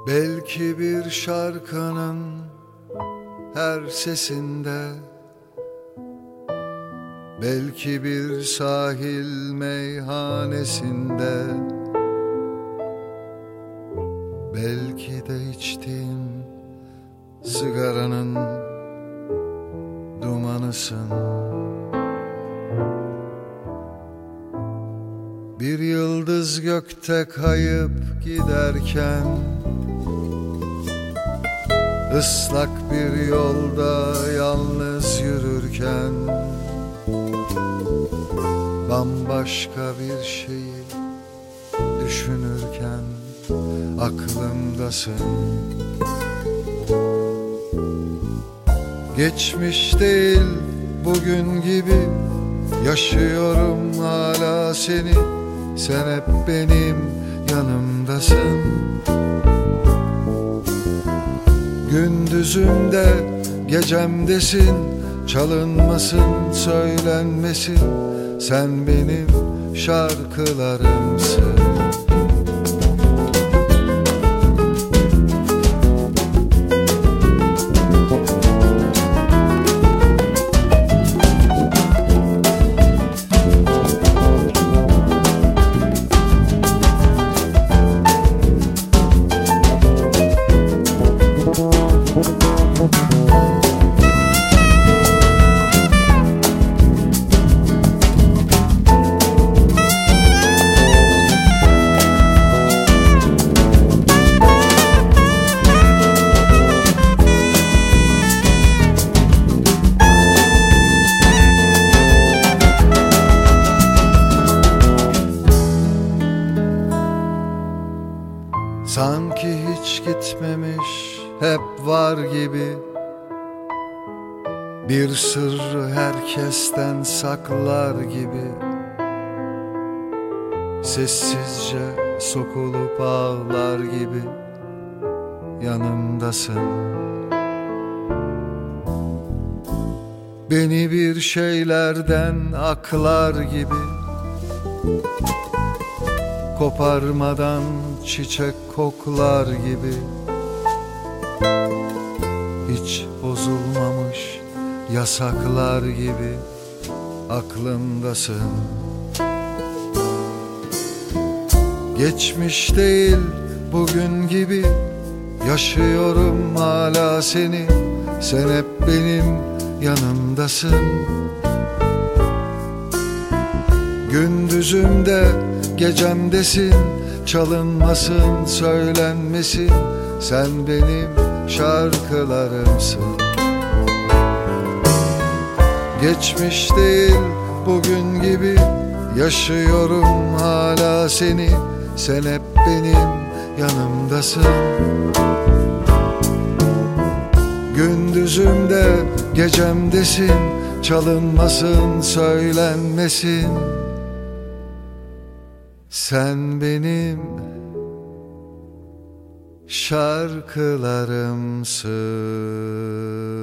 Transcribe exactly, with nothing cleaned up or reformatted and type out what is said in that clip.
Belki bir şarkının her sesinde, belki bir sahil meyhanesinde, belki de içtiğim sigaranın dumanısın. Bir yıldız gökte kayıp giderken, ıslak bir yolda yalnız yürürken, bambaşka bir şeyi düşünürken aklımdasın. Geçmiş değil bugün gibi yaşıyorum hala seni. Sen hep benim yanımdasın. Gündüzümde gecemdesin, çalınmasın söylenmesin, sen benim şarkılarımsın. Sanki hiç gitmemiş, hep var gibi, bir sırrı herkesten saklar gibi, sessizce sokulup ağlar gibi yanımdasın. Beni bir şeylerden aklar gibi, koparmadan çiçek koklar gibi, hiç bozulmamış yasaklar gibi aklımdasın. Geçmiş değil bugün gibi yaşıyorum hala seni. Sen hep benim yanımdasın. Gündüzümde gecemdesin, çalınmasın söylenmesin, sen benim şarkılarımsın. Geçmiş değil bugün gibi yaşıyorum hala seni. Sen hep benim yanımdasın. Gündüzümde gecemdesin, çalınmasın söylenmesin, sen benim şarkılarımsın.